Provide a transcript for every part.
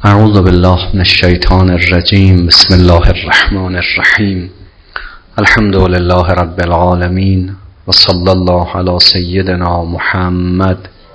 اعوذ بالله من الشیطان الرجیم. بسم الله الرحمن الرحیم. الحمد لله رب العالمین و صلی الله علی سیدنا محمد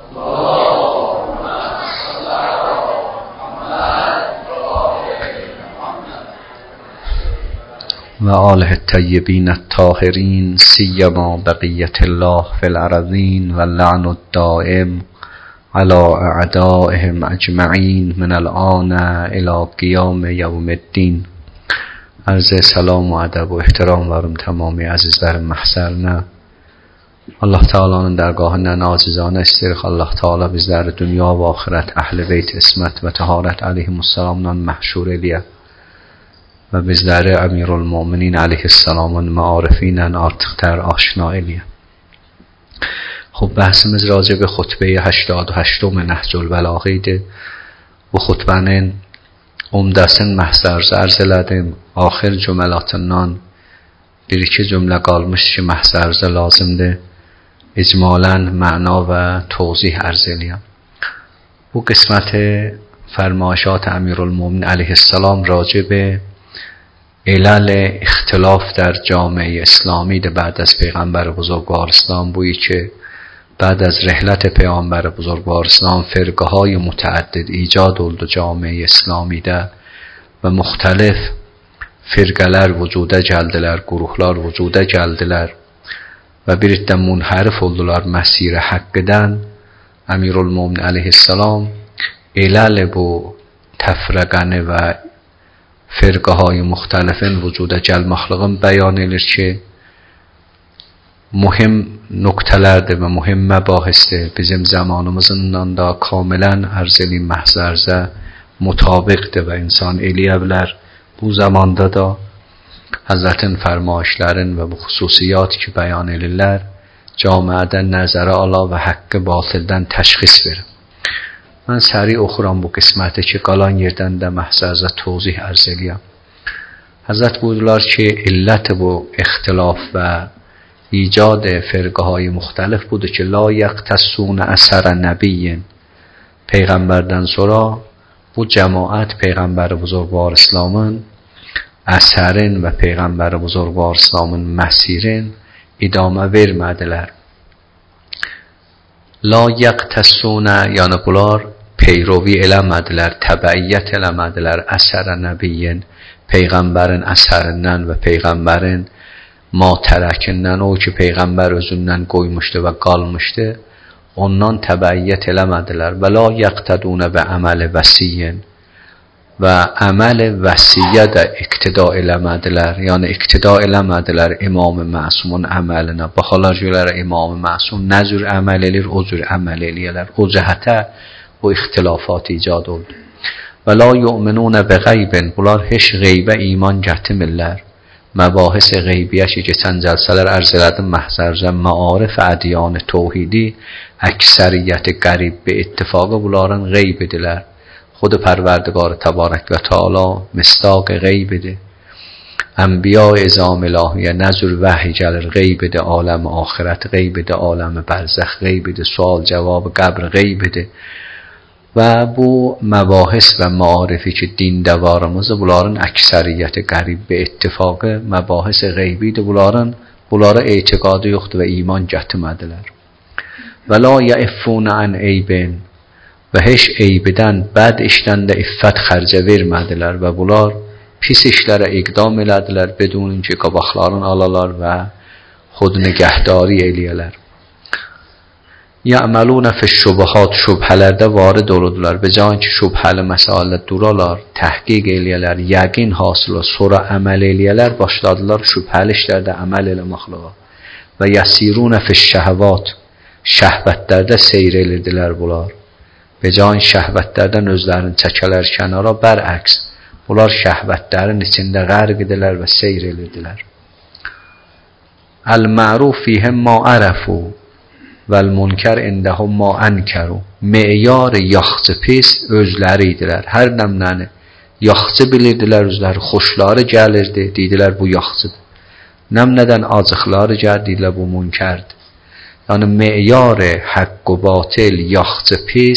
و آله الطیبین الطاهرین، سیما بقیة الله فی الارضین و اللعن الدائم على اعدائهم اجمعین من الآن الى قیام یوم الدین. عرض سلام و ادب و احترام ورم تمامی عزیزلر محضرنا. Allah Teala'nın dərgahından acizanə istəyirik. Allah Teala bizləri dünya və axirət əhl-i beyt ismət və təharət əleyhimussalamla məhşur eləyə və bizləri Əmirul-Müminin əleyhissalamın məarifi ilə artıqtər aşina eləyə. خب بحثimiz راجع به خطبه 88 نهج البلاغه idi. Bu xutbənin umdəsini məhzər zərz elədim. Axir cümləlatından bir-iki cümlə qalmış ki, məhzərzə lazımdır. İcmalən məna və توضیح ارز eləyəm. Bu qismət فرمایشات امیرالمومنین علیه السلام راجع به علل اختلاف در جامعه اسلامی بعد از پیغمبر بزرگوار اسلام بویی که بعد از رحلت پیامبر بزرگوار اسلام فرقه های متعدد ایجاد oldu camiye İslami'de ve muhtelif firqələr vücuda gəldilər, quruşlar vücuda gəldilər və bir iddə munhərif oldular məsir-i haqqdan. Əmirul-Müminin əleyhissalam eləl bu təfrəqəni və firqəhay müxtəlifin vücuda gəlməxlığın bəyan edir ki, mühim nöqtələrdir və mühim məbahisdir. Bizim zamanımızdan da kamilən ərz eləyim məhzərzə mutabiqdir və insan eləyə bilər. Bu zamanda da Həzrətin fərmayişlərin və bu xüsusiyyat ki bəyan edirlər, camiədən nəzərə ala və haqqı batildən təşxis verir. Mən səri oxuram bu qisməti ki, qalan yerdən də məhzərzə توضیح ərz eləyəm. Həzrət buyurdular ki, illət bu ixtilaf və ایجاد فرقه های مختلف بوده که لا یقتصون اثر نبی. پیغمبردن sonra bu cemaat پیغمبر بزرگوار اسلامın eserin ve پیغمبر بزرگوار اسلامın məsirin idame vermədilər. La yaqtasuna, yəni bunlar peyrovi eləmədilər, təbəiyyət eləmədilər əsər nəbiyyin, peyğəmbərin əsərindən və peyğəmbərin matərəkindən, o ki peyğəmbər özündən qoymuşdu və qalmışdı, ondan təbəiyyət eləmədilər. Və la yaqtaduna və əməl vəsiyin, və əməl vəsiyə də iqtida eləmədilər. Yəni iqtida eləmədilər İmam-ı Məsumun əməlinə. Baxarlar görər İmam-ı Məsum nə cür əməl edir, o cür əməl eləyərlər. O cəhətə bu ixtilafat icad oldu. Və la yu'minuna bi qeybin, bunlar heç qeybə iman gətirmirlər. Məbahis qeybiyə ki, keçən cəlsələr ərz elədim məhzərzə, məarif ədyan توحیدی əksəriyyəti qərib به ittifaqı bunların qeyb edilər. خود پروردگار تبارک و تعالی مصداق غیبده. انبیاء اعظام الهیه نظر وحی gəlir غیبده، عالم آخرت غیبده، عالم برزخ غیبده، سوال جواب قبر غیبده. و bu مباحث و معارفی که دیندəvarımızı bunların əksəriyyəti qərib به ittifaqı مباحث غیbidir. Bunlara etiqadı yoxdur və iman gətirmədilər. Və la yəiffun an eybin, və heç eybidən, bəd işdən də iffət xərcə vermədilər və bunlar pis işlərə iqdam elədilər bedun ki qabaqlarını alalar və xud nigəhdari eləyələr. Ya'maluna fi şubuhat, şubhələrdə varid olurdular. Be can ki şubhəli məsələlər duralar, təhqiq eləyələr, yəqin hasıl sonra əməl eləyələr, başladılar şubhəli işlərdə əməl eləməkləyə. Və yəsiruna fi şəhvat, şəhvətlərdə seyr edirdilər bunlar. Be can şəhvətlərdən özlərini çəkələr kənara, bərəks bunlar şəhvətlərin içində qərq edilər və seyr edirdilər. Əl-ma'ruf fihim ma ərəfu vəl-munkər indəhum ma ənkəru. Meyar yaxçı pis özləri idilər. Hər nəmləni yaxçı bilirdilər, özləri xoşları gəlirdi, dedilər bu yaxçıdır. Nəmlədən acıqları gəldilər, bu münkərdir. Yəni meyar haqq و باطل yaxçı pis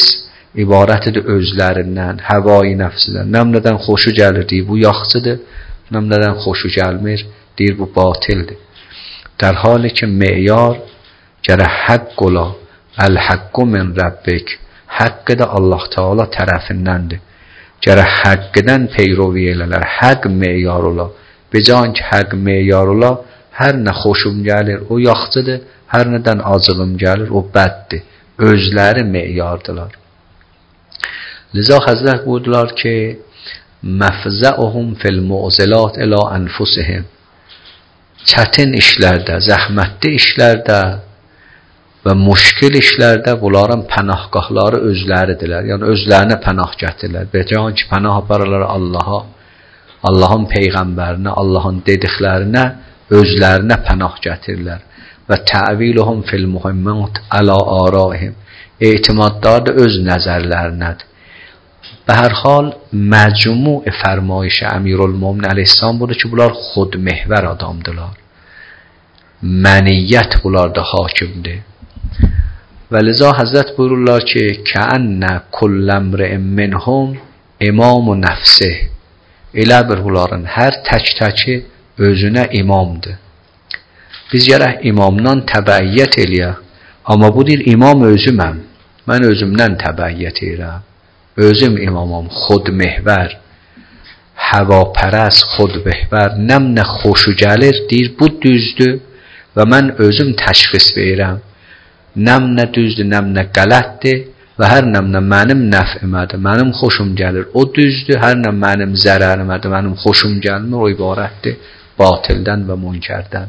ibarətdir özlərindən, həvai nəfsindən. Nəm nədən xoşu gəlir deyir, bu yaxşıdır. Nəm nədən xoşu gəlmir deyir, bu batildir. در حالی که معیار gərək haqq ola, əl-haqqu min rabbik, haqqı da Allah Teala tərəfindəndir. Gərək haqqıdan peyrovi elələr, haqq meyar ola. Becan ki haqq meyar ola, hər nə xoşum gəlir o yaxşıdır, hər nədən acılım gəlir o bəddir. Özləri meyardılar. Liza Həzrət buyurdular ki, məfzəuhum fil mu'zilat ilə ənfusihim. Çətin işlərdə, zəhmətli işlərdə və müşkil işlərdə bunların pənahgahları özləridirlər. Yəni özlərinə pənah gətirirlər. Becan ki pənah aparırlar Allaha, Allahın peyğəmbərinə, Allahın dediklərinə özlərinə pənah gətirirlər. Və təviluhum fil muhimmat ala araihim. Etimadlar da öz nəzərlərinədir. به هر حال مجموع فرمایش امیرالمومنین علیه السلام budur ki, bunlar xudmehvər adamdılar. Məniyyət bunlarda hakimdir. Və liza Həzrət buyururlar ki, kəənnə kulləmri'in minhum imamu nəfsih. Elə bir bunların hər tək-təki özünə imamdır. Biz gərək imamdan təbəiyyət eləyək. Amma bu deyir, imam özüməm. Mən özümdən təbəiyyət eləyəm. Özüm imamam, xudmehvər, həvapərəst, xudmehvər, nəm nə xoşu gəlir, deyir, bu düzdür və mən özüm təşxis verirəm. Nəm nə düzdür, nəm nə qələtdir və hər nəm nə mənim nəf'imədir, mənim xoşum gəlir, o düzdür, hər nəm mənim zərərimədir, mənim xoşum gəlmir, o ibarətdir batildən və münkərdən.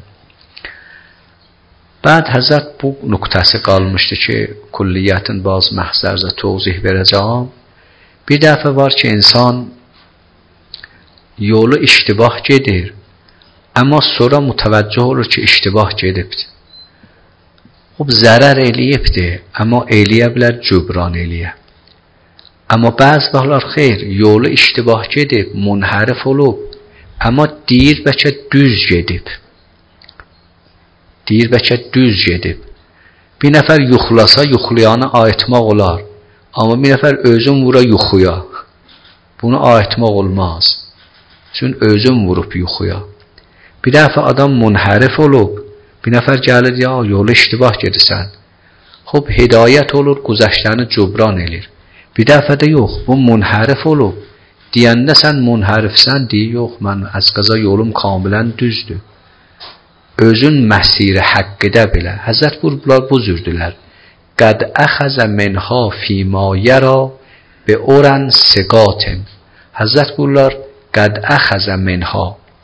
Bəd Həzrət bu nöqtəsi qalmışdı ki, külliyyətin bazı məhzərzə tozih verəcəm. Bir dəfə var ki, insan yolu iştibah gedir, amma sonra mütəvəccüh olur ki, iştibah gedibdir. Xub, zərər eləyibdir, amma eləyə bilər cübran eləyə. Amma bəzi vaxtlar xeyr, yolu iştibah gedib, munhərif olub, amma deyir bəlkə düz gedib. Deyir bəlkə düz gedib. Bir nəfər yuxlasa, yuxlayanı ayıtmaq olar. Amma bir nəfər özün vura yuxuya. Bunu ayıtmaq olmaz. Çünki özün vurub yuxuya. Bir dəfə adam munhərif olub. Bir nəfər gəlir, ya yolu iştibah gedirsən. Xub, hidayət olur, güzəştəni cübran elir. Bir dəfə də yox, bu munhərif olub. Deyəndə sən munhərifsən, deyir, yox, mən az qaza yolum kamilən düzdür. Özün məsiri həqqidə bilə. Həzrət bunlar bu cürdülər. قد اخذ منها فیما یرا به اورن سقاطن. Həzrət buyurlar, قد اخذ منها.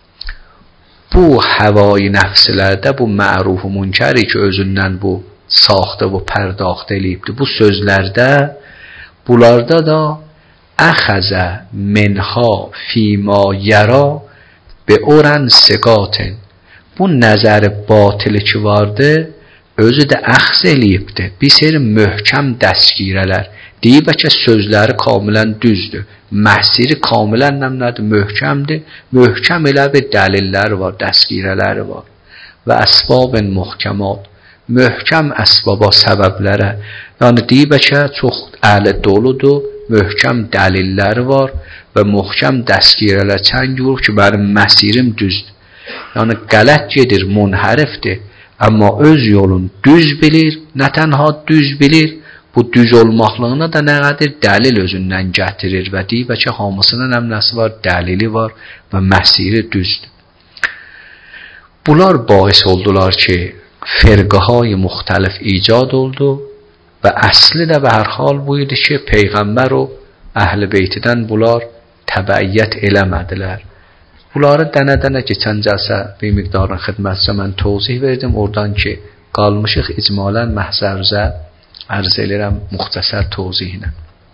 Bu həvai nəfslərdə, bu məruf و münkəri ki, özündən bu saxta və pərdاخت eləyibdir. Bu sözlərdə, bunlarda da اخذ منها فیما یرا به اورن سقاطن. Bu nəzər batili ki vardır, özü də əxz eləyibdir. Bir seri möhkəm dəstgirələr. Deyib bəlkə sözləri kamilən düzdür. Məhsiri kamilən nədir? Möhkəmdir. Möhkəm elə bir dəlilləri var, dəstgirələri var. Və əsbabın muhkəmat. Möhkəm əsbaba səbəblərə. Yəni deyib bəlkə çox əli doludur, möhkəm dəlilləri var və möhkəm dəstgirələr çəng vurur ki, mənim məsirim düzdür. Yəni qələt gedir, munhərifdir. Amma öz yolun düz bilir, nə tənha düz bilir, bu düz olmaqlığına da nə qədər dəlil özündən gətirir və deyib ki, hamısının nəmnəsi var, dəlili var və məsiri düzdür. Bunlar bais oldular ki, firqəhay müxtəlif icad oldu və əsli də və hər hal bu idi ki, Peyğəmbər o əhl-i beytidən bunlar təbəiyyət eləmədilər. Bunları dənə-dənə keçən cəlsə bir miqdarın xidmətcə mən tozih verdim. Oradan ki, qalmışıq icmalən məhzərzə ərz edirəm müxtəsər tozihlə.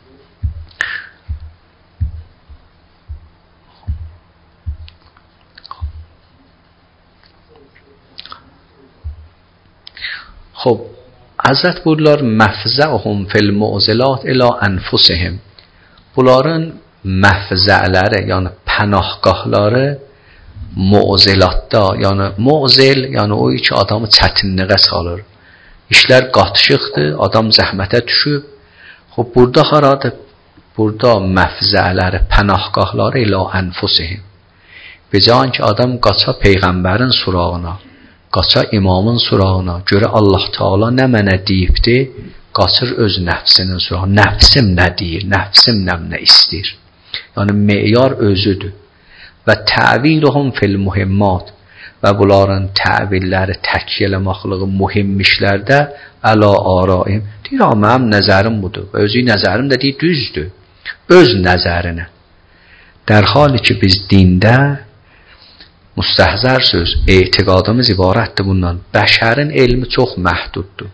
خب Həzrət buyurlar məfzəuhum fil mu'zilat ilə ənfusihim. Bunların məfzələri, yəni pənahgahları mu'zilatda, yəni mu'zil, yəni o ki adamı çətinliğə salır. İşlər qatışıqdır, adam zəhmətə düşüb. burada məfzələri, pənahgahları ilə ənfusihim. Becən ki, adam qaça Peyğəmbərin surağına, qaça imamın surağına, görə Allah Teala nə mənə deyibdi, qaçır öz nəfsinin surağına. Nəfsim nə deyir, nəfsim nə istəyir. Yəni, meyar özüdür. Və təviluhum fil mühimmat və bunların təvilləri, təkiyyələmaqlığı mühim işlərdə əla araim. Deyir, mənim nəzərim budur. Və özü nəzərim də deyir, düzdür. Öz nəzərinə. در حالی ki, biz dində müstəhzər söz, etiqadımız ibarətdir bundan. Bəşərin elmi çox məhduddur.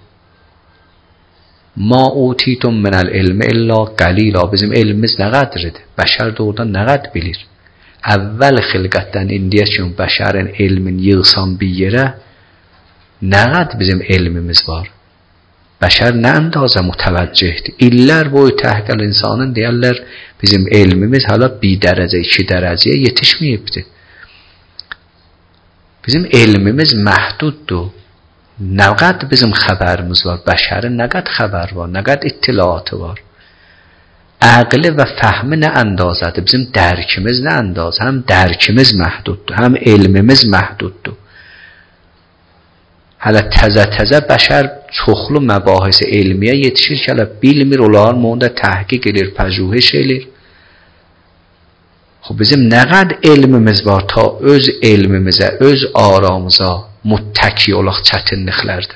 Ma utitum minəl ilmi illa qalila. Bizim elmimiz nə qədridir? Bəşər də oradan nə qəd bilir? Əvvəl xilqətdən indiyə kimi bəşərin elmin yığsan bir yerə, nə qəd bizim elmimiz var? Bəşər nə əndazə mütəvəccihdir? İllər boyu təhqil insanın deyərlər, bizim elmimiz hələ 1 dərəcə, 2 dərəcəyə yetişməyibdir. Bizim elmimiz məhduddur. Nə qəd bizim xəbərimiz var? Bəşərin nə qəd xəbər var? Nə qəd ittilaatı var? Əqli və fəhmi nə əndazədir? Bizim dərkimiz nə əndazə? Həm dərkimiz məhduddur, həm elmimiz məhduddur. Hələ təzə bəşər çoxlu məbahis elmiyə yetişir ki, hələ bilmir, onların onda təhqiq edir, pəjühüş edir. Bizim nə qəd elmimiz var ta öz elmimizə, öz aramıza muttəki olaq çətinliklərdir.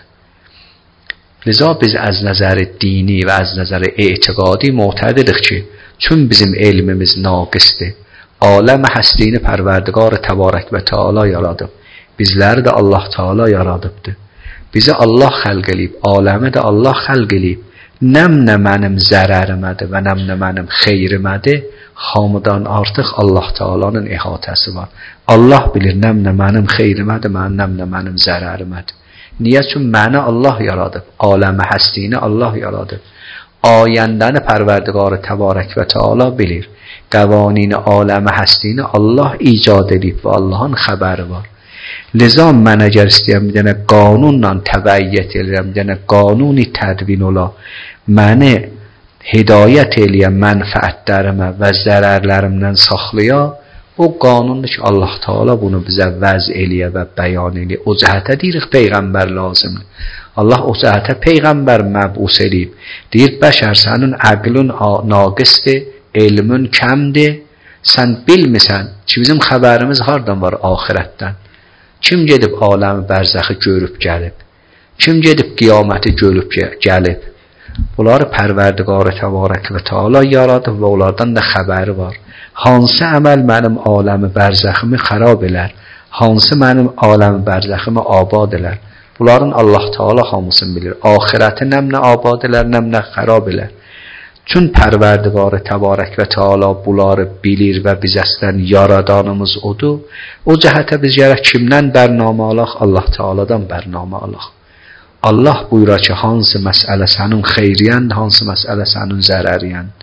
Liza biz az nəzər dini və az nəzər etiqadi معتقدıq ki, çün bizim elmimiz naqisdir. Aləm həstini Pərverdigar Təbarək və Teala yaradıb. Bizləri də Allah Teala yaradıbdır. Bizi Allah xəlq eləyib, aləmi də Allah xəlq eləyib. Nə mənim zərərimədir və nə mənim xeyrimədir, hamıdan artıq Allah Teala'nın ihatəsi var. Allah bilir nə mənim xeyrimədir, nə mənim zərərimədir. Niyə? Çünki məni Allah yaradıb, aləmi həstini Allah yaradıb. Ayəndəni Pərverdigar Təbarək və Teala bilir. Qəvanini aləmi həstini Allah icad edib və Allahın xəbəri var. Liza mən əgər istəyəm bir dənə qanunla təbəyyət edirəm, bir dənə qanuni tədvin ola, məni hidayət eləyən mənfəətlərimə və zərərlərimdən saxlaya, o qanundur ki, Allah Teala bunu bizə vəz eləyə və bəyan eləyə. O cəhətə deyirik Peyğəmbər lazımdır. Allah o cəhətə Peyğəmbər məbus eləyib. Deyir, bəşər sənin əqlün naqisdir, elmün kəmdir, sən bilmirsən ki, bizim xəbərimiz hardan var axirətdən. Kim gedib aləmi bərzəxi görüb gəlib? Kim gedib qiyaməti görüb gəlib? Bunları Pərverdigar Təbarək və Teala yaradıb və onlardan da xəbəri var. Hansı əməl mənim aləmi bərzəximi xərab elər? Hansı mənim aləmi bərzəximi abad elər? Bunların Allah Teala hamısını bilir. Axirəti nəmnə abad elər, nəmnə xərab elər. Çün Pərverdigar Təbarək və Teala bunları bilir və bizəstən yaradanımız odur. O cəhətə biz gərək kimdən bərnamə alaq? Allah Teala'dan bərnamə alaq. Allah buyurar ki, hansı məsələ sənin xeyriyənd, hansı məsələ sənin zərəriyənd.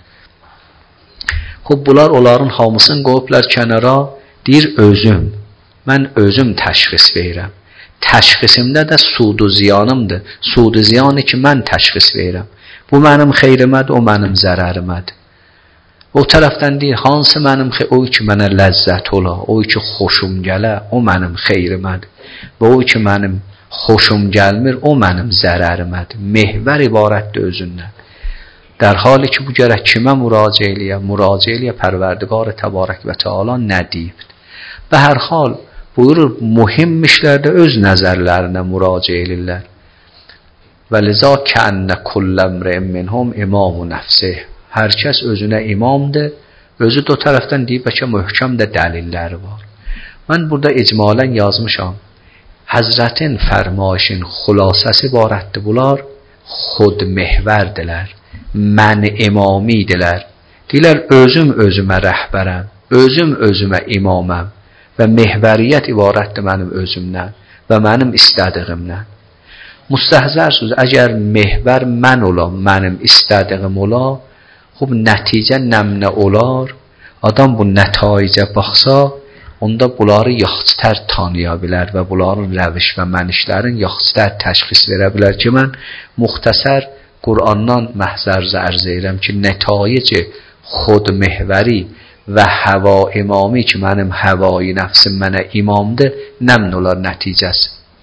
Bunlar onların hamısını qoyublar kənara, deyir özüm. Mən özüm təşxis verirəm. Təşxisimdə də sudu ziyanımdır. Sudu ziyanı ki, mən təşxis verirəm. Bu mənim xeyrimədir, o mənim zərərimədir. O tərəfdən deyir, hansı mənim o ki mənə ləzzət ola, o ki xoşum gələ, o mənim xeyrimədir. Və o ki mənim xoşum gəlmir, o mənim zərərimədir. Mehvər ibarətdir özündən. در حالی ki bu gərək kimə müraciə eləyə? Müraciə eləyə Pərverdigar Təbarək və Teala nə deyib? Və hər hal buyurur, mühim işlərdə öz nəzərlərinə müraciə elirlər. Və liza kənnə kulləmrin minhum imamu nəfsih. Hər kəs özünə imamdır, özü də o tərəfdən deyib, bəlkə möhkəm də dəlilləri var. Mən burada icmalən yazmışam. Həzrətin fərmayişin xülasəsi barətdir bunlar, xud mehvərdilər. Mən imamiydirlər. Deyirlər, özüm özümə rəhbərəm, özüm özümə imaməm və mehvəriyyət ibarətdir mənim özümdən və mənim istədiyimdən. Müstəhzərsiniz, əgər mehvər mən olam, mənim istədiyim ola, nəticə nəmnə olar, adam bu nətayicə baxsa, onda bunları yaxçıtər tanıya bilər və bunların rəviş və mənişlərin yaxçıtər təşxis verə bilər ki, mən müxtəsər Qur'andan məhzər zərz edirəm ki, nətayicə xodməhvəri və həva imami ki, mənim həvai nəfsim mənə imamdır, nəmin olar nəticəsi.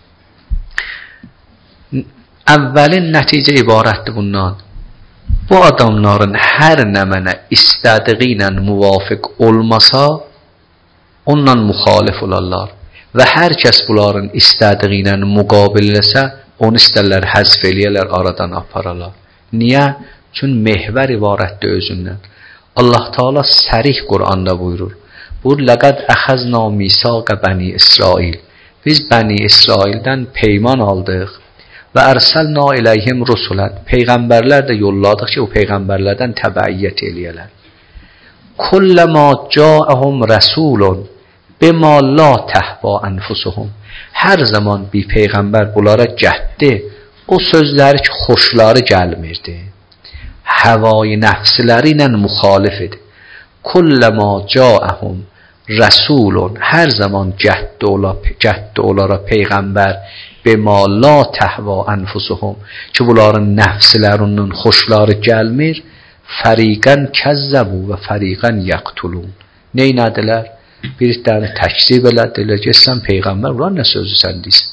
Əvvəlin nəticə ibarətdir bundan. Bu adamların hər nə mənə istədiyi ilə müvafiq olmasa, ondan müxalif olarlar. Və hər kəs bunların istədiyi ilə müqabilləsə, onu istərlər həzf eləyərlər, aradan apararlar. Niyə? Çünki mehvər ibarətdir özündən. Allah Teala sərih Qur'anda buyurur. Buyur, لَقَدْ أَخَذْنَا مِيثَاقَ بَنِي İsrail. Biz Bəni İsraildən peyman aldıq və ərsəlna iləyhim rusulən. Peyğəmbərlər də yolladıq ki, o peyğəmbərlərdən təbəiyyət eləyələr. Kulləmā câəhum rəsulun bimā lā təhvā ənfusuhum. Hər zaman bir peyğəmbər bunlara gətdi, o sözləri ki, xoşları gəlmirdi. Həvai nəfsləri ilə müxalif idi. Kulləmā câəhum rəsulun. Hər zaman gətdi onlara peyğəmbər bimā lā təhvā ənfusuhum ki, bunların nəfslərinin xoşları gəlmir. Fəriqən kəzzəbu və fəriqən yəqtulun. Neynədilər? Bir dəni təkzib elədilər ki, sən peyğəmbər, ulan nə sözü sən deyirsən?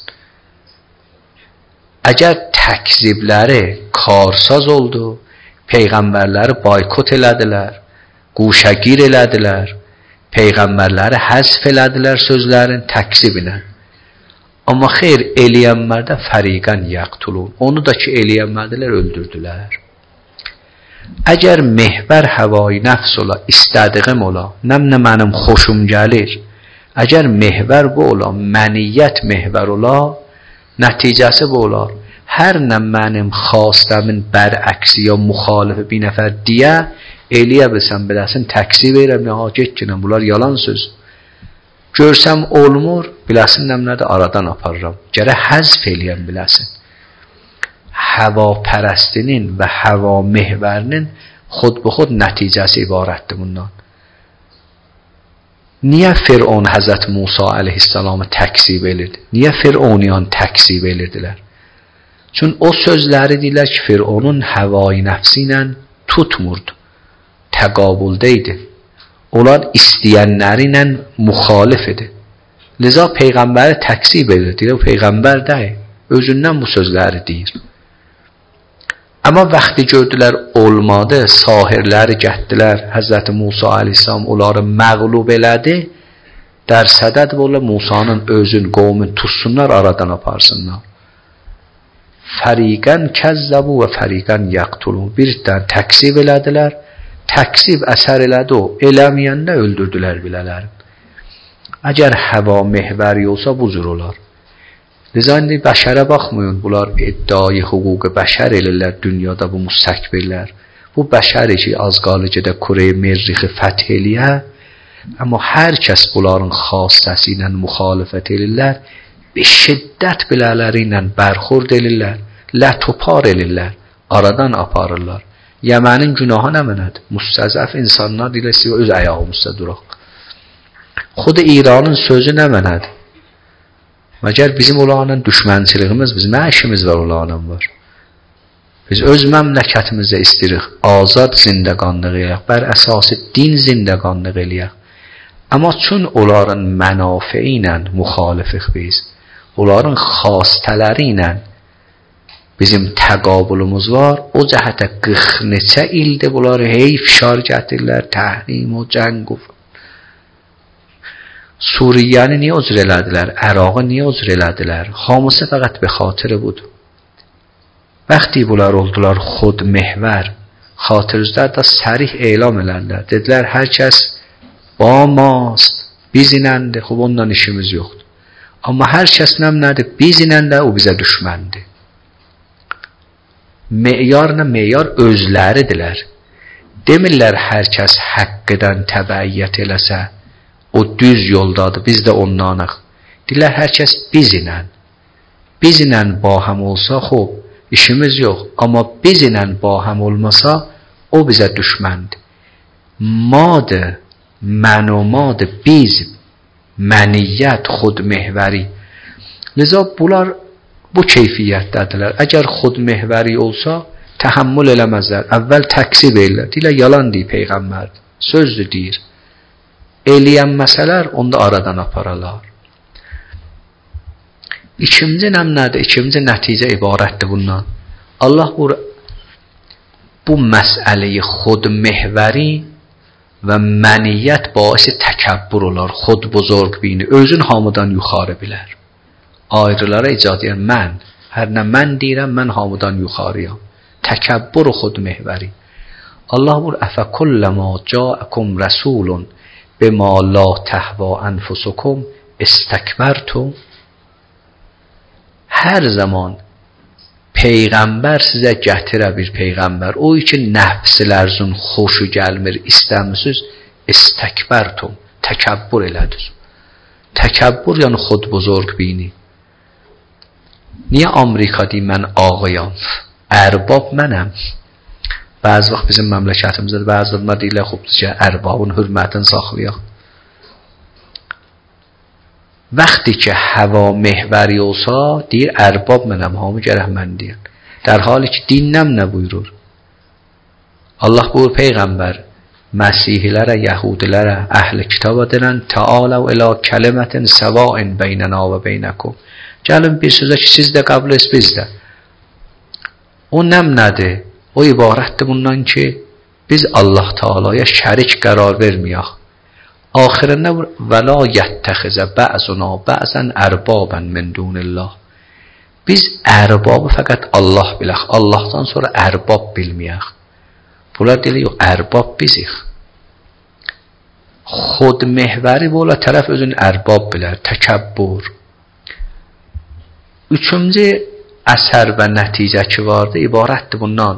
Əgər təkzibləri karsaz oldu, peyğəmbərləri boykot elədilər, quşəgir elədilər, peyğəmbərləri həzf elədilər sözlərin təkzibinə. Amma xeyr, eləyənlərdə fəriqən yəqtulun. Onu da ki, eləyənmərdilər, öldürdülər. Əgər mehvər həvai nəfs ola, istədiğim ola, nə mənim xoşum gəlir, əgər mehvər bu ola, məniyyət mehvər ola, nəticəsi bu olar. Hər nə mənim xastəmin bərəksi ya müxalifi bir nəfər deyə, eləyə bilsən, biləsin, təksi verirəm, ya get günəm, bunlar yalan söz. Görsəm olmur, biləsin, nəmlədə aradan aparıram. Gərək həzf eləyəm, biləsin. Həva pərəstinin və həva mehvərinin xod nəticəsi ibarətdir bundan. Niyə Fir'on Həzrət Musa əleyhissalamı təksib edirdi? Niyə Fir'oniyan təksib edirdilər? Çünki o sözləri deyilər ki, Fir'onun həvai nəfsi ilə tutmurdu, təqabüldə idi. Onlar istəyənləri ilə müxalif idi. Liza Peyğəmbəri təksib edirdi, o Peyğəmbər deyil, özündən bu sözləri deyir. Amma vaxtı gördülər olmadı, sahirləri gətdilər, Həzrəti Musa əleyhissalam onları məğlub elədi, dərsədəd bolla Musanın özün, qovmun tutsunlar, aradan aparsınlar. Fəriqən kəzzəbu və fəriqən yəqtulun. Birdən təksib elədilər, təksib əsər elədi o, eləməyəndə öldürdülər bilələrin. Əgər həva mehvəri olsa bu cür olar. Liza indi bəşərə baxmayın, bunlar iddiayı hüquq bəşər elirlər dünyada bu müstəkbirlər. Bu bəşəri ki, az qalı gedə Kore-i Merrixi fəth eləyə, amma hər kəs bunların xastəsi ilə müxalifət elirlər, bir şiddət bilələri ilə bərxurd elirlər, lətopar elirlər, aradan aparırlar. Yəmənin günahı nə mənədir? Müstəzəf insanlar deyiləsi və öz əyağımızda duraq. Xud İranın sözü nə mənədir? Məgər bizim onlarla düşmənçiliyimiz, bizim nə işimiz var onlarla var? Biz öz məmləkətimizdə istəyirik, azad zindəqanlıq eləyək, bər əsası din zindəqanlıq eləyək. Amma çün onların mənafi'i ilə müxalifik biz, onların xastələri ilə bizim təqabülümüz var, o cəhətə 40 neçə ildir bunları hey fişar gətirirlər, təhrim o cəng o. Suriyəni niyə üzr elədilər? Ərağı niyə üzr elədilər? Hamısı fəqət به خاطر بود. وقتی bunlar oldular xod mehvər, xatirzdə də sərih elan elədilər. Dedilər hər kəs با ماست, bizimlədir, xub ondan işimiz yoxdur. Amma hər kəs nədir? Bizimlədir, o bizə düşməndir. Meyarla meyar özləridirlər. Demirlər hər kəs haqqıdan təbəiyyət eləsə, o düz yoldadır, biz də ondanıq. Deyirlər hər kəs bizlə bahəm olsa, xob, işimiz yox. Amma bizlə bahəm olmasa, o bizə düşməndir. Madır, mən o madır, biz, məniyyət, xod mehvəri. Liza bunlar bu keyfiyyətdədirlər. Əgər xod mehvəri olsa, tahammül eləməzlər. Əvvəl təksib ellər. Deyirlər, yalan deyir Peyğəmbər. Sözdür deyir. Eləyənməsələr, onda aradan apararlar. İkinci nəmnədir? İkinci nəticə ibarətdir bundan. Allah bu məsələyi xudmehvəri və məniyyət baisi təkəbbür olar, xud buzurg bini, özün hamıdan yuxarı bilər. Ayrılara icad edir, mən. Hər nə mən deyirəm, mən hamıdan yuxarıyam. Təkəbbür و xudmehvəri. Allah buyur, əfəkulləmə cəəkum rəsulun بما لا تهوا انفسکم استکبرتم. Hər zaman Peyğəmbər sizə gətirə bir Peyğəmbər, o ki nəfslərzün xoşu gəlmir, istəmisiniz, istəkbərtum, təkəbbür elədiniz. Təkəbbür yəni xud buzurg bini. Niyə Amerika deyir mən ağayam, ərbab mənəm? Bəzi vaxt bizim məmləkətimizdə bəzilərində deyirlər, xubdur ki, ərbabın hürmətini saxlayaq. Vəqti ki həva mehvəri olsa, deyir ərbab mənəm, hamı gərək mən deyir. در حالی ki dinəm nə buyurur? Allah buyur Peyğəmbər Məsihilərə, Yəhudilərə, əhl-i kitaba denən Təaləv ilə kəlimətin səvain beynənə və beynəkum. Gəlin bir sözə ki siz də qəbul et, biz də. O nəm nədir? O ibarətdir bundan ki biz Allah Teala'ya şərik qərar verməyək. Axirində və la yəttəxizə bə'zuna bə'zən ərbabən min dunillah. Biz ərbabı fəqət Allah bilək. Allahdan sonra ərbab bilməyək. Bunlar deyir, yox, ərbab bizik. Xudmehvəri bola tərəf özün ərbab bilər, təkəbbür. Üçüncü əsər və nəticə ki vardı, ibarətdir bundan.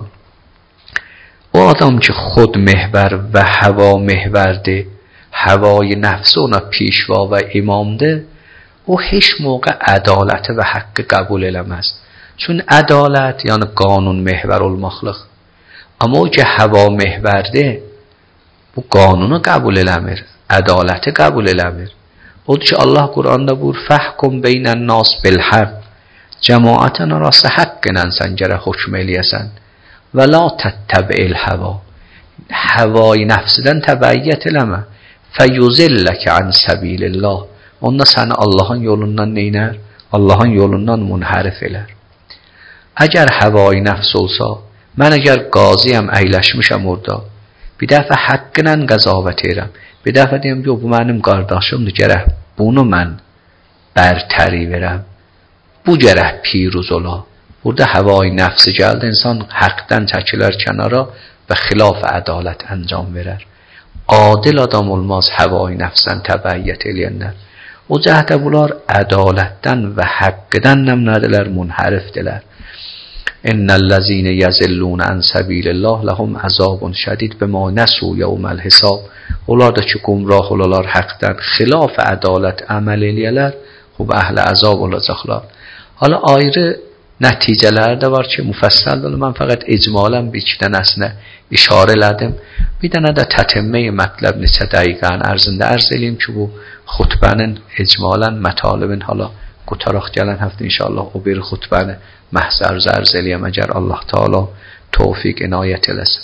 O adam ki xudmehvər və həva mehvərdir, həvای nəfsi ona پیشوا və imamdır, o heç موقع ədaləti və haqqı qəbul eləməz. Çün ədalət yəni qanun mehvər olmaqlıq. Amma o ki həva mehvərdir, bu qanunu qəbul eləmir, ədaləti qəbul eləmir. Odur ki Allah Quranda buyur, fəhkum beynən nas bilhəq. Cəmaətən arası haqq ilə sən gərək hökm eləyəsən. Və la təttəbi'il həva. Həvai nəfsidən təbəiyyət eləmə. Fəyuzilləkə ən səbilillah. Onda səni Allahın yolundan neynər? Allahın yolundan munhərif elər. Əgər həvai nəfs olsa, mən əgər qaziyəm, əyləşmişəm orada, bir dəfə haqqla qəzavət edirəm. Bir dəfə deyəm, yox, bu mənim qardaşımdır, gərək bunu mən bərtəri verəm. Bu gərək piruz ola. Burada həvai nəfsi gəldi, insan haqqdan çəkilər kənara və xilaf ədalət əncam verər. Adil adam olmaz həvai nəfsdən təbəiyyət eləyənlər. O cəhətə bunlar ədalətdən və haqqdan nəmnədilər, munhərifdilər. İnnəl-ləzîne yəzillûne ən səbîlillâh ləhum əzâbun şədid bəmâ nəsû yevməl hisab. Onlar da ki gumrah olalar haqqdan, xilaf ədalət əməl eləyələr, xub əhl əzab olacaqlar. Hala ayrı nəticələri də var ki müfəssəldir. Mən fəqət icmalən bir iki dənəsinə işarə elədim. Bir dənə də tətimməyi mətləb neçə dəqiqənin ərzində ərz eləyim ki bu xutbənin icmalən mətalibin hala qutaraq gələn həftə inşallah o bir xutbəni məhzər ərz eləyəm əgər Allah Teala tövfiq inayət eləsin.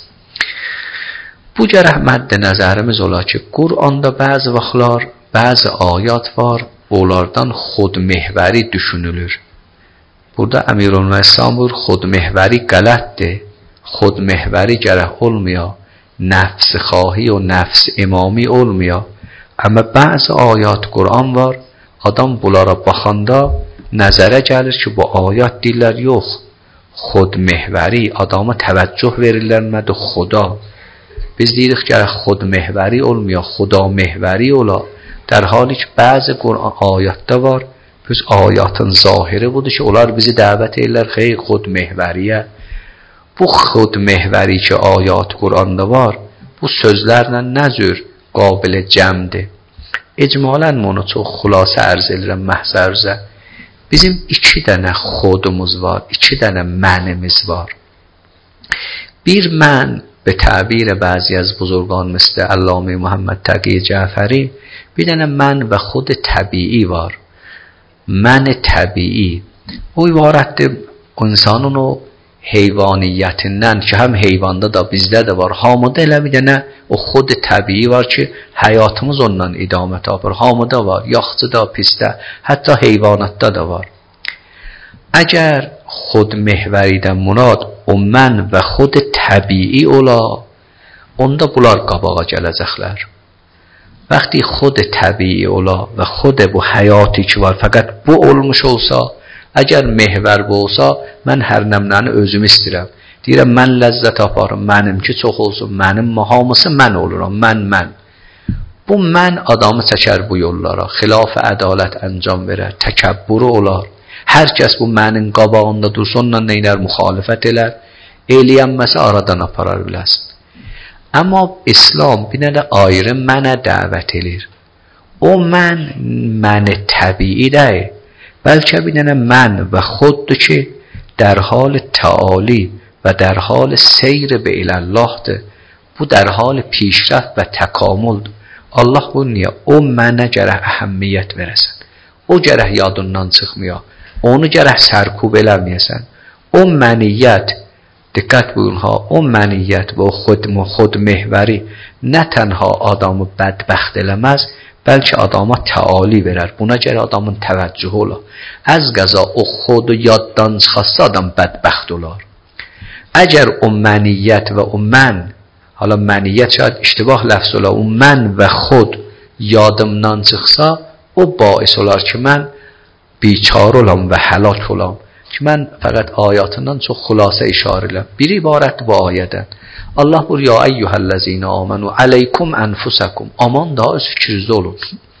Bu gərək mədd nəzərimiz ola ki Qur'anda bəzi vaxtlar bəzi ayat var, onlardan xudmehvəri düşünülür. Burada Əmirulməhsan buyur, xudmehvəri qələtdir. Xudmehvəri gərək olmuyor. Nəfs xahi و nəfs imami olmuyor. Amma bəzi ayat Qur'an var, adam bunlara baxanda nəzərə gəlir ki, bu ayat deyirlər, yox. Xudmehvəri, adama təvəccüh verirlər mədə xuda. Biz deyirik ki, xudmehvəri olmuyor, xuda mehvəri ola. در حالی ki bəzi Qur'an ayatda var, biz ayatın zahiri budur ki, onlar bizi dəvət edirlər xeyr xudmehvəriyə. Bu xudmehvəri ki ayat Qur'anda var, bu sözlərlə nə cür qabil cəmdir. İcmalən bunu çox xülasə ərz edirəm məhzərzə. Bizim iki dənə xudumuz var, iki dənə mənimiz var. Bir mən به تعبیر بعضی از بزرگان مثل علامه محمد تقی جعفری bir dənə mən və xud təbii var. Mən təbii. O ibarətdir insanın o heyvaniyyətindən ki, həm heyvanda da, bizdə də var. Hamıda elə bir dənə o xod təbii var ki, həyatımız ondan idamə tapır. Hamıda var, yaxçıda, pisdə, hətta heyvanatda da var. Əgər xod mehvəridən murad o mən və xod təbii ola, onda bunlar qabağa gələcəklər. Vəqti xod təbii ola və xod bu həyatı ki var, fəqət bu olmuş olsa, əgər mehvər bu olsa, mən hər nəmləni özüm istəyirəm. Deyirəm, mən ləzzət aparım, mənimki çox olsun, mənim hamısı mən oluram, mən. Bu mən adamı çəkər bu yollara, xilaf ədalət əncam verər, təkəbbürü olar. Hər kəs bu mənin qabağında dursa, onunla neylər, müxalifət elər, eləyənməsə aradan aparar biləsin. Amma İslam bir nədə ayrı mənə dəvət edir. O məni təbii deyil. Bəlkə bir dənə mən və xoddur ki, در حال تعالی و در حال سیر به الاللهdır. Bu در حال پیشرفت و تکاملdır. Allah bu niyə? O mənə gərək əhəmmiyyət verəsən. O gərək yadından çıxmıyor. Onu gərək sərkub eləməyəsən. O məniyyət, diqqət buyurun ha, o məniyyət və o xod mehvəri nə tənha adamı bədbəxt eləməz, bəlkə adama təali verər. Buna görə adamın təvəccühü olar. Az qəza o xodu yaddan çıxarsa adam bədbəxt olar. Əgər o məniyyət və o mən, hala məniyyət şaید iştibah ləfz olar, o mən və xod yadımdan çıxsa, o bais olar ki, mən biçar olam və həlak olam. Ki, mən fəqət ayatından çox xülasə işarə edirəm. Bir ibarət bu ayədən. Allah buyur, ya eyyuhəl-ləzîne âmenû aleykum enfusakum. Aman da öz fikrinizdə olun.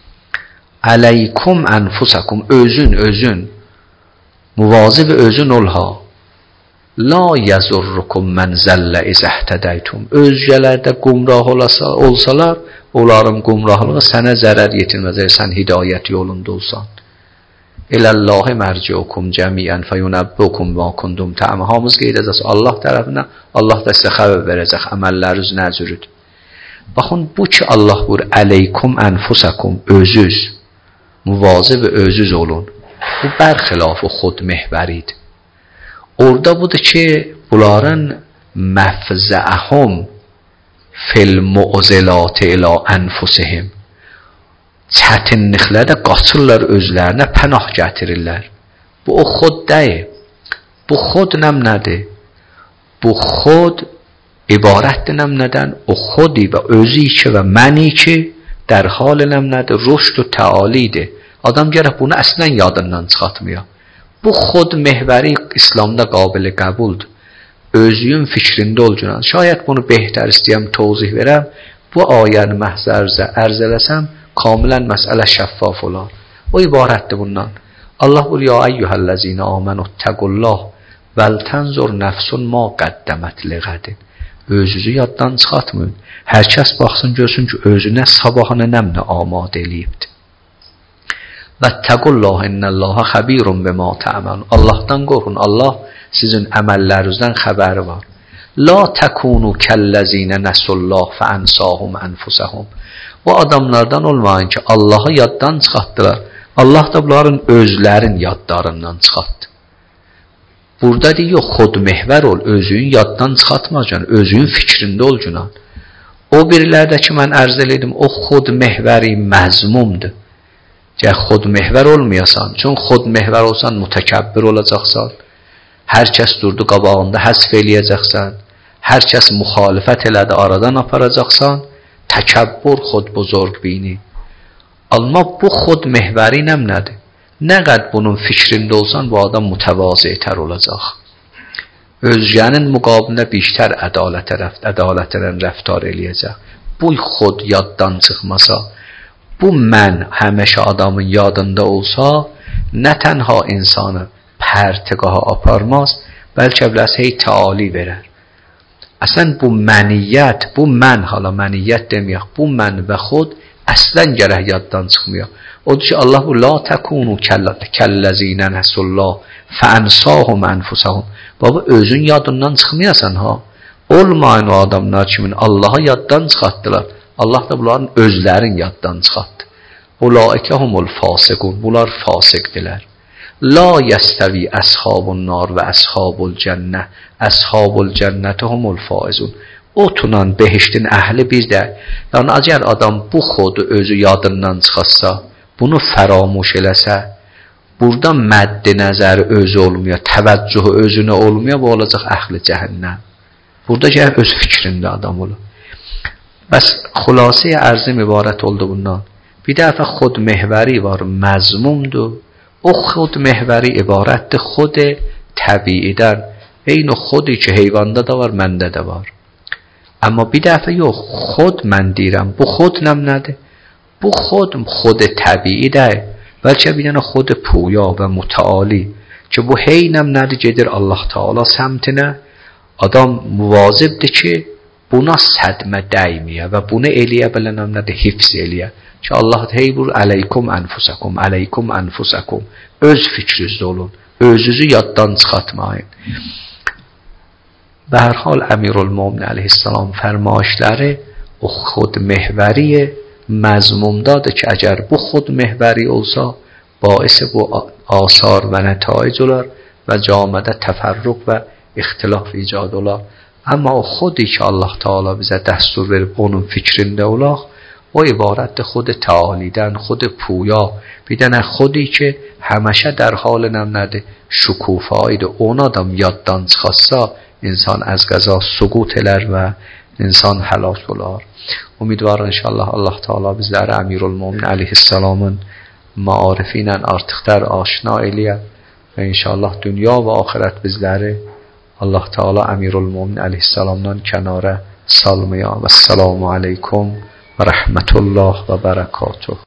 Aleykum enfusakum, özün. Muvazib özün ol ha. La yazurrukum men zəllə izəhtədəytum. Özgələrdə qumrah olsalar, onların qumrahlığı sənə zərər yetirməzək, sən hidayət yolunda olsan. İləllahi mərciukum cəmiən fəyunəbbukum və kundum tə'mə. Hamız qeyd edəcək Allah tərəfindən, Allah da sizə xəbər verəcək əməlləriniz nə cürüdür. Baxın, bu ki Allah buyur, əleykum ənfusakum, özüz, muvazib özüz olun. Bu bərxilafı xod mehvəridir. Orada budur ki, bunların məfzəəhum fil mu'zilat ilə ənfusihim. Çətinliklərdə qaçırlar özlərinə, pənah gətirirlər. Bu o xod deyil. Bu xod nədir? Bu xod ibarətdir nədən? O xodi və özü ki və məni ki در حال nədir? Rüşd و təalidir. Adam gərək bunu əslən yadından çıxartmıyor. Bu xod mehvəri İslamda qabil qəbuldur. Özüyün fikrində olcunan. Şayət bunu behtər istəyəm, tozih verəm, bu ayəni məhz ərz eləsəm, kamilən məsələ şəffaf olar. O ibarətdir bundan. Allah buyur, ya eyyuhəl-ləzîne âmenû ittəqullah vəltənzur nəfsun ma qəddəmət liğədin. Özünüzü yaddan çıxartmayın. Hər kəs baxsın, görsün ki, özünə sabahına nəmlə amadə eləyibdir. Vəttəqullah innəllaha xəbirun bima tə'malun. Allahdan qorxun. Allah sizin əməllərinizdən xəbəri var. La təkunu kəllezine nəsullah fəənsahum ənfusəhum. Bu adamlardan olmayın ki, Allahı yaddan çıxartdılar. Allah da bunların özlərin yadlarından çıxartdı. Burada deyir, xod mehvər ol, özünü yaddan çıxartmacan, özünün fikrində ol günan. O birilərdə ki, mən ərz elədim, o xod mehvəri məzmumdur. Gəh xod mehvər olmayasan, çünki xod mehvər olsan, mütəkəbbir olacaqsan. Hər kəs durdu qabağında həsf eləyəcəksən. Hər kəs müxalifət elədi, aradan aparacaqsan. Təkəbbür xod buzurg bini. Amma bu xod mehvəri nədir? Nə qəd bunun fikrində olsan, bu adam mütəvazitər olacaq. Özgənin müqabilində biştər ədalətlə rəftar eləyəcək. Bu xod yaddan çıxmasa, bu mən həmişə adamın yadında olsa, nə tənha insanı pərtiqaha aparmaz, bəlkə biləs hey təali verər. Əslən bu məniyyət, bu mən hala məniyyət deməyək, bu mən və xod əslən gərək yaddan çıxmıyor. Odur ki, Allah bu la təkunu kəlləzinə nəsullah fəənsahum ənfusahum. Baba özün yadından çıxmayasan ha. Olmayın o adamlar kimin Allah'a yaddan çıxartdılar. Allah da bunların özlərin yaddan çıxartdı. Ulaikə humul fasiqun. Bunlar fasiqdilər. لا یستوی اصحاب النار و اصحاب الجنه اصحاب الجنه هم الفائزون. Otunan behiştin əhli bir də. Yəni əgər adam bu xodu özü yadından çıxarsa, bunu fəramuş eləsə, burada məddi nəzəri özü olmuyor, təvəccühü özünə olmuyor, bu olacaq əhli cəhənnəm. Burada gəlir öz fikrində adam olur. Bəs xülasəyə ərzim ibarət oldu bundan. Bir dəfə xod mehvəri var, məzmumdur. O xod mehvəri ibarətdir xod təbiidən. Eyni xodi ki heyvanda da var, məndə də var. Amma bir dəfə yox, xod mən deyirəm. Bu xod nədir? Bu xod təbiidir. Bəlkə bir dənə xod puya və mütəali ki bu heynəm nədir? Gedir Allah Teala səmtinə. Adam muvazibdir ki buna sədmə dəyməyə və bunu eləyə bilənəm nədir? Hifz eləyə. Ki Allah hey bur aleykum enfusakum, aleykum enfusakum. Öz fikrinizdə olun. Özünüzü yaddan çıxartmayın. به هر حال امیرالمومنین علیه السلام فرمایشləri o خود محوری مضموم داده که اگر bu خود محوری olsa باعث bu آثار و نتایج olar و جامعه تفرق و اختلاف ایجاد olar. Amma o xodi ki Allah Teala bizə dəstur verib onun fikrində olaq, o ibarət xود تعالیdən, خود پویا، bir dənə xodi ki həmişə در حال nədir? شکوفاییdir. اون adam yaddan çıxarsa insan از قضا سقوط elər və insan həlak olar. Ümidvarım inşallah Allah Teala bizləri Əmirülmöminin əleyhissalamın maarifi ilə artıqdır aşina eləyə və inşallah dünya və axirət bizləri Allah Teala Əmirülmöminin əleyhissalamdan kənara salmaya. Və səlamu aleykum və rəhmətullah və bərəkatuh.